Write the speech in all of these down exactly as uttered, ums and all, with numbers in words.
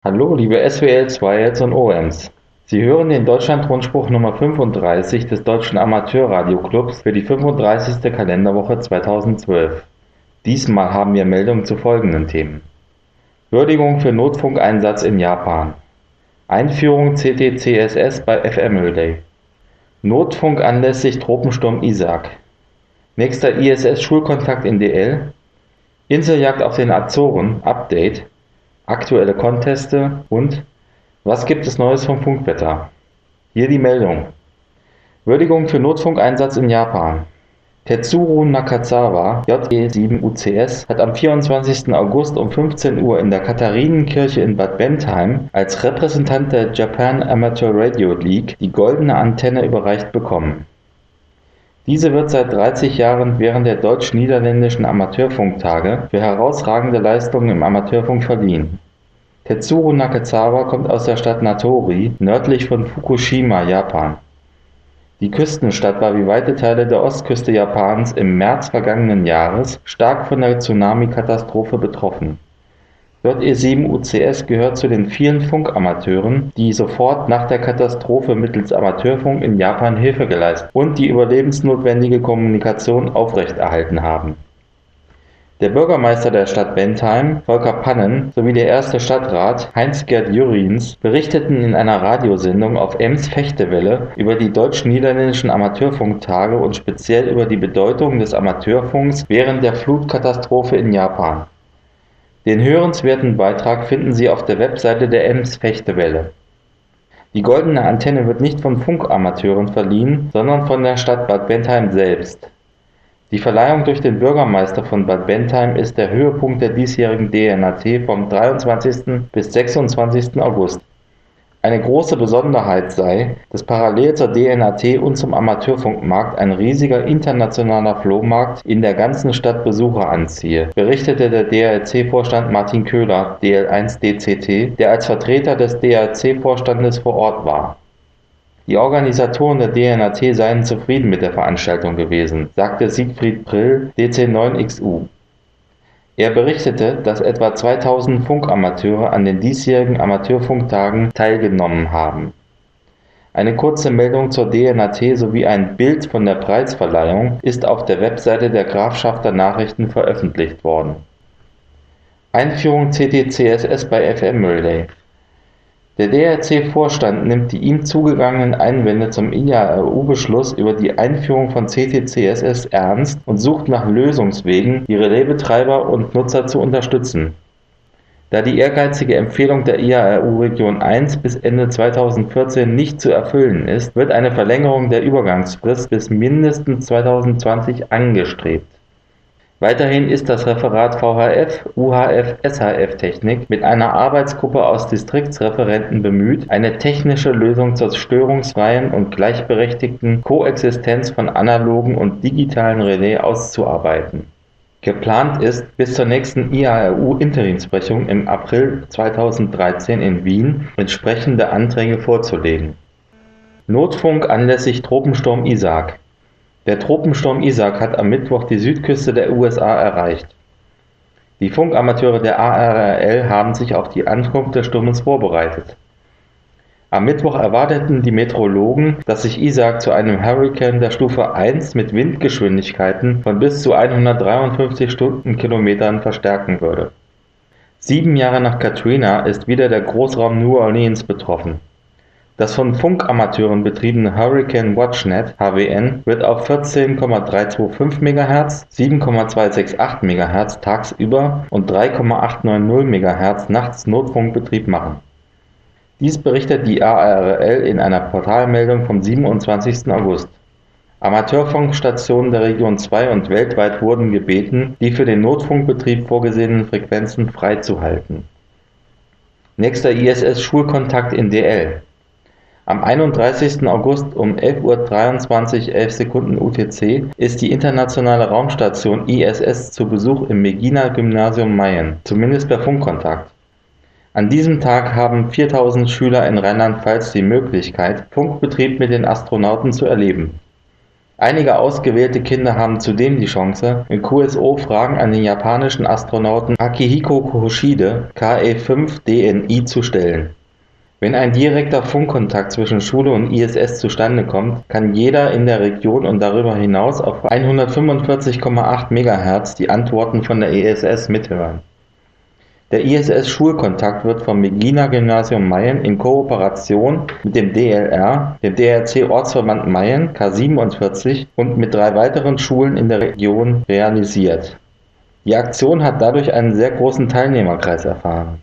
Hallo, liebe S W L zwei Ls und O Ms. Sie hören den Deutschlandrundspruch Nummer fünfunddreißig des Deutschen Amateurradio-Clubs für die fünfunddreißigste Kalenderwoche zweitausendzwölf. Diesmal haben wir Meldungen zu folgenden Themen: Würdigung für Notfunkeinsatz in Japan, Einführung C T C S S bei F M Relay, Notfunk anlässlich Tropensturm Isaac, nächster I S S-Schulkontakt in D L, Inseljagd auf den Azoren, Update, aktuelle Conteste und was gibt es Neues vom Funkwetter? Hier die Meldung: Würdigung für Notfunkeinsatz in Japan. Tetsuro Nakazawa, J E sieben U C S, hat am vierundzwanzigsten August um fünfzehn Uhr in der Katharinenkirche in Bad Bentheim als Repräsentant der Japan Amateur Radio League die Goldene Antenne überreicht bekommen. Diese wird seit dreißig Jahren während der Deutsch-Niederländischen Amateurfunktage für herausragende Leistungen im Amateurfunk verliehen. Tetsuro Nakazawa kommt aus der Stadt Natori, nördlich von Fukushima, Japan. Die Küstenstadt war wie weite Teile der Ostküste Japans im März vergangenen Jahres stark von der Tsunami-Katastrophe betroffen. J E sieben U C S gehört zu den vielen Funkamateuren, die sofort nach der Katastrophe mittels Amateurfunk in Japan Hilfe geleistet und die überlebensnotwendige Kommunikation aufrechterhalten haben. Der Bürgermeister der Stadt Bentheim, Volker Pannen, sowie der erste Stadtrat, Heinz-Gerd Jurriens, berichteten in einer Radiosendung auf Ems Fechtewelle über die deutsch-niederländischen Amateurfunktage und speziell über die Bedeutung des Amateurfunks während der Flutkatastrophe in Japan. Den hörenswerten Beitrag finden Sie auf der Webseite der Ems Fechtewelle. Die Goldene Antenne wird nicht von Funkamateuren verliehen, sondern von der Stadt Bad Bentheim selbst. Die Verleihung durch den Bürgermeister von Bad Bentheim ist der Höhepunkt der diesjährigen D N A T vom dreiundzwanzigsten bis sechsundzwanzigsten August. Eine große Besonderheit sei, dass parallel zur D N A T und zum Amateurfunkmarkt ein riesiger internationaler Flohmarkt in der ganzen Stadt Besucher anziehe, berichtete der D A R C-Vorstand Martin Köhler, D L eins D C T, der als Vertreter des D A R C-Vorstandes vor Ort war. Die Organisatoren der D N A T seien zufrieden mit der Veranstaltung gewesen, sagte Siegfried Prill, D C neun X U. Er berichtete, dass etwa zweitausend Funkamateure an den diesjährigen Amateurfunktagen teilgenommen haben. Eine kurze Meldung zur D N A T sowie ein Bild von der Preisverleihung ist auf der Webseite der Grafschafter Nachrichten veröffentlicht worden. Einführung C T C S S bei F M Relay. Der D R C-Vorstand nimmt die ihm zugegangenen Einwände zum I A R U-Beschluss über die Einführung von C T C S S ernst und sucht nach Lösungswegen, die Relaisbetreiber und Nutzer zu unterstützen. Da die ehrgeizige Empfehlung der I A R U-Region eins bis Ende zweitausendvierzehn nicht zu erfüllen ist, wird eine Verlängerung der Übergangsfrist bis mindestens zweitausendzwanzig angestrebt. Weiterhin ist das Referat V H F, U H F, S H F-Technik mit einer Arbeitsgruppe aus Distriktsreferenten bemüht, eine technische Lösung zur störungsfreien und gleichberechtigten Koexistenz von analogen und digitalen Relais auszuarbeiten. Geplant ist, bis zur nächsten I A R U-Interimsbrechung im April zweitausenddreizehn in Wien entsprechende Anträge vorzulegen. Notfunk anlässlich Tropensturm Isaac. Der Tropensturm Isaac hat am Mittwoch die Südküste der U S A erreicht. Die Funkamateure der A R R L haben sich auf die Ankunft des Sturmes vorbereitet. Am Mittwoch erwarteten die Meteorologen, dass sich Isaac zu einem Hurrikan der Stufe eins mit Windgeschwindigkeiten von bis zu hundertdreiundfünfzig Stundenkilometern verstärken würde. Sieben Jahre nach Katrina ist wieder der Großraum New Orleans betroffen. Das von Funkamateuren betriebene Hurricane WatchNet (H W N) wird auf vierzehn Komma dreihundertfünfundzwanzig Megahertz, sieben Komma zweihundertachtundsechzig Megahertz tagsüber und drei Komma achthundertneunzig Megahertz nachts Notfunkbetrieb machen. Dies berichtet die A R R L in einer Portalmeldung vom siebenundzwanzigsten August. Amateurfunkstationen der Region zwei und weltweit wurden gebeten, die für den Notfunkbetrieb vorgesehenen Frequenzen freizuhalten. Nächster I S S-Schulkontakt in D L. Am einunddreißigsten August um elf Uhr dreiundzwanzig elf Sekunden U T C ist die internationale Raumstation I S S zu Besuch im Megina-Gymnasium Mayen, zumindest per Funkkontakt. An diesem Tag haben viertausend Schüler in Rheinland-Pfalz die Möglichkeit, Funkbetrieb mit den Astronauten zu erleben. Einige ausgewählte Kinder haben zudem die Chance, in Q S O-Fragen an den japanischen Astronauten Akihiko Hoshide K E fünf D N I zu stellen. Wenn ein direkter Funkkontakt zwischen Schule und I S S zustande kommt, kann jeder in der Region und darüber hinaus auf hundertfünfundvierzig Komma acht Megahertz die Antworten von der I S S mithören. Der I S S-Schulkontakt wird vom Megina-Gymnasium Mayen in Kooperation mit dem D L R, dem D R C-Ortsverband Mayen K siebenundvierzig und mit drei weiteren Schulen in der Region realisiert. Die Aktion hat dadurch einen sehr großen Teilnehmerkreis erfahren.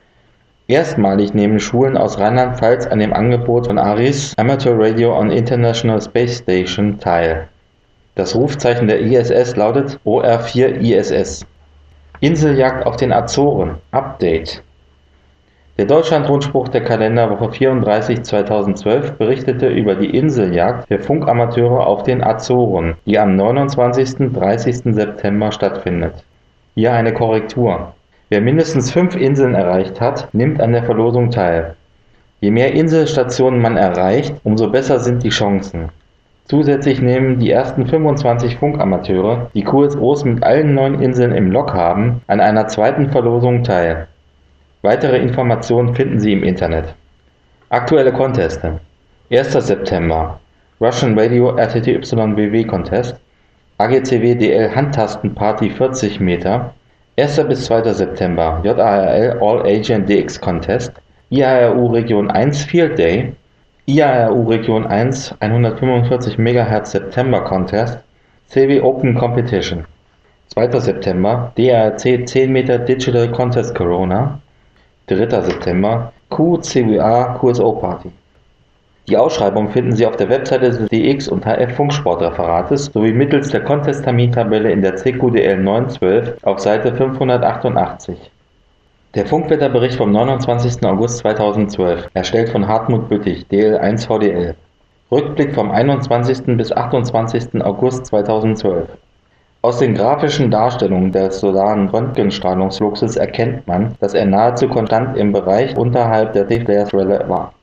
Erstmalig nehmen Schulen aus Rheinland-Pfalz an dem Angebot von A R I S Amateur Radio on International Space Station teil. Das Rufzeichen der I S S lautet O R vier I S S. Inseljagd auf den Azoren. Update. Der Deutschlandrundspruch der Kalenderwoche vierunddreißig zweitausendzwölf berichtete über die Inseljagd der Funkamateure auf den Azoren, die am neunundzwanzigsten und dreißigsten September stattfindet. Hier eine Korrektur. Wer mindestens fünf Inseln erreicht hat, nimmt an der Verlosung teil. Je mehr Inselstationen man erreicht, umso besser sind die Chancen. Zusätzlich nehmen die ersten fünfundzwanzig Funkamateure, die Q S Os mit allen neun Inseln im Log haben, an einer zweiten Verlosung teil. Weitere Informationen finden Sie im Internet. Aktuelle Conteste. erster September Russian Radio R T T Y W W Contest, A G C W D L Handtastenparty vierzig Meter, erster bis zweiter September J A R L All Asian D X Contest, I A R U Region eins Field Day, I A R U Region eins hundertfünfundvierzig Megahertz September Contest, C W Open Competition. zweiter September D R R C zehn Meter Digital Contest Corona, dritter September Q C W A Q S O Party. Die Ausschreibung finden Sie auf der Webseite des D X und H F Funksportreferates sowie mittels der Contest-Termintabelle in der C Q D L neun zwölf auf Seite fünfhundertachtundachtzig. Der Funkwetterbericht vom neunundzwanzigsten August zweitausendzwölf, erstellt von Hartmut Büttig, D L eins V D L. Rückblick vom einundzwanzigsten bis achtundzwanzigsten August zweitausendzwölf. Aus den grafischen Darstellungen des solaren Röntgenstrahlungsfluxes erkennt man, dass er nahezu konstant im Bereich unterhalb der C-Flares-Schwelle war.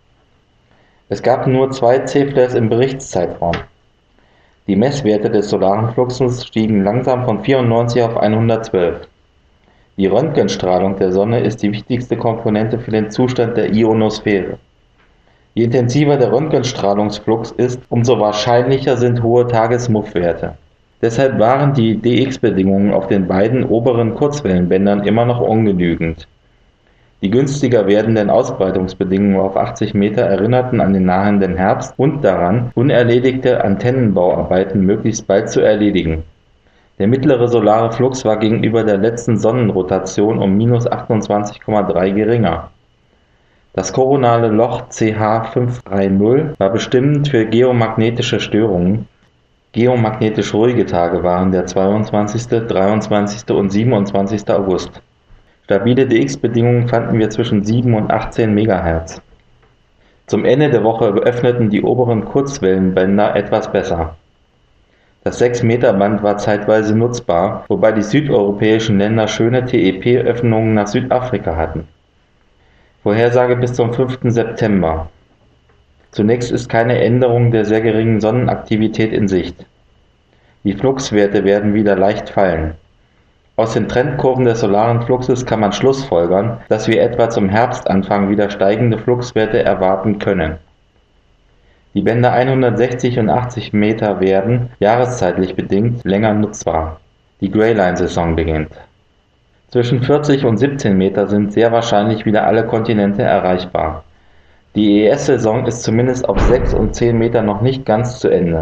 Es gab nur zwei C-Flares im Berichtszeitraum. Die Messwerte des solaren Fluxes stiegen langsam von vierundneunzig auf hundertzwölf. Die Röntgenstrahlung der Sonne ist die wichtigste Komponente für den Zustand der Ionosphäre. Je intensiver der Röntgenstrahlungsflux ist, umso wahrscheinlicher sind hohe Tagesmuffwerte. Deshalb waren die D X-Bedingungen auf den beiden oberen Kurzwellenbändern immer noch ungenügend. Die günstiger werdenden Ausbreitungsbedingungen auf achtzig Meter erinnerten an den nahenden Herbst und daran, unerledigte Antennenbauarbeiten möglichst bald zu erledigen. Der mittlere solare Flux war gegenüber der letzten Sonnenrotation um minus achtundzwanzig Komma drei geringer. Das koronale Loch C H fünf dreißig war bestimmend für geomagnetische Störungen. Geomagnetisch ruhige Tage waren der zweiundzwanzigste, dreiundzwanzigste und siebenundzwanzigste August. Stabile D X-Bedingungen fanden wir zwischen sieben und achtzehn Megahertz. Zum Ende der Woche öffneten die oberen Kurzwellenbänder etwas besser. Das sechs Meter Band war zeitweise nutzbar, wobei die südeuropäischen Länder schöne T E P-Öffnungen nach Südafrika hatten. Vorhersage bis zum fünften September. Zunächst ist keine Änderung der sehr geringen Sonnenaktivität in Sicht. Die Fluxwerte werden wieder leicht fallen. Aus den Trendkurven des solaren Fluxes kann man schlussfolgern, dass wir etwa zum Herbstanfang wieder steigende Fluxwerte erwarten können. Die Bänder hundertsechzig und achtzig Meter werden, jahreszeitlich bedingt, länger nutzbar. Die Greyline-Saison beginnt. Zwischen vierzig und siebzehn Meter sind sehr wahrscheinlich wieder alle Kontinente erreichbar. Die E S-Saison ist zumindest auf sechs und zehn Meter noch nicht ganz zu Ende.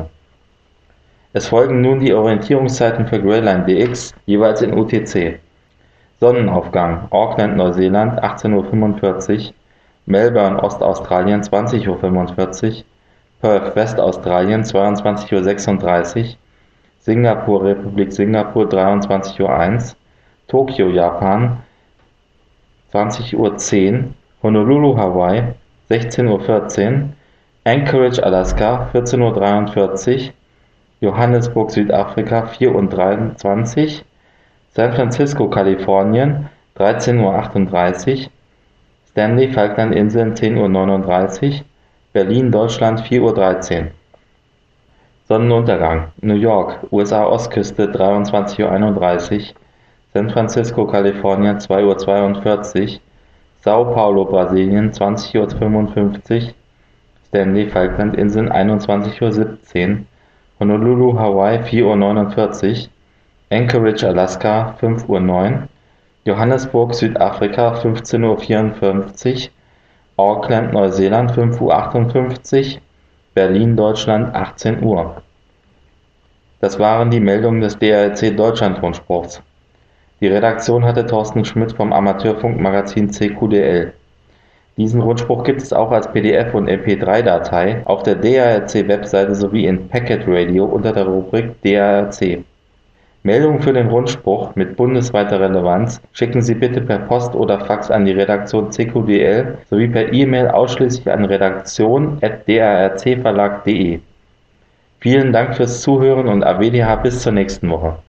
Es folgen nun die Orientierungszeiten für Greyline D X, jeweils in U T C. Sonnenaufgang: Auckland, Neuseeland, achtzehn Uhr fünfundvierzig, Melbourne, Ostaustralien, zwanzig Uhr fünfundvierzig, Perth, Westaustralien, zweiundzwanzig Uhr sechsunddreißig, Singapur, Republik Singapur, dreiundzwanzig Uhr eins, Tokio, Japan, zwanzig Uhr zehn, Honolulu, Hawaii, sechzehn Uhr vierzehn, Anchorage, Alaska, vierzehn Uhr dreiundvierzig, Johannesburg, Südafrika, vier Uhr dreiundzwanzig, San Francisco, Kalifornien, dreizehn Uhr achtunddreißig, Stanley, Falklandinseln, zehn Uhr neununddreißig, Berlin, Deutschland, vier Uhr dreizehn. Sonnenuntergang: New York, U S A-Ostküste dreiundzwanzig Uhr einunddreißig, San Francisco, Kalifornien zwei Uhr zweiundvierzig, Sao Paulo, Brasilien zwanzig Uhr fünfundfünfzig, Stanley, Falklandinseln einundzwanzig Uhr siebzehn, Honolulu, Hawaii vier Uhr neunundvierzig, Anchorage, Alaska fünf Uhr neun, Johannesburg, Südafrika fünfzehn Uhr vierundfünfzig, Auckland, Neuseeland fünf Uhr achtundfünfzig, Berlin, Deutschland achtzehn Uhr. Das waren die Meldungen des D R L C Deutschlandrundspruchs. Die Redaktion hatte Thorsten Schmidt vom Amateurfunkmagazin C Q D L. Diesen Rundspruch gibt es auch als P D F und M P drei Datei auf der D R L C-Webseite sowie in Packet Radio unter der Rubrik D R L C. Meldungen für den Rundspruch mit bundesweiter Relevanz schicken Sie bitte per Post oder Fax an die Redaktion C Q D L sowie per E-Mail ausschließlich an redaktion at d r r c verlag punkt de. Vielen Dank fürs Zuhören und A W D H bis zur nächsten Woche.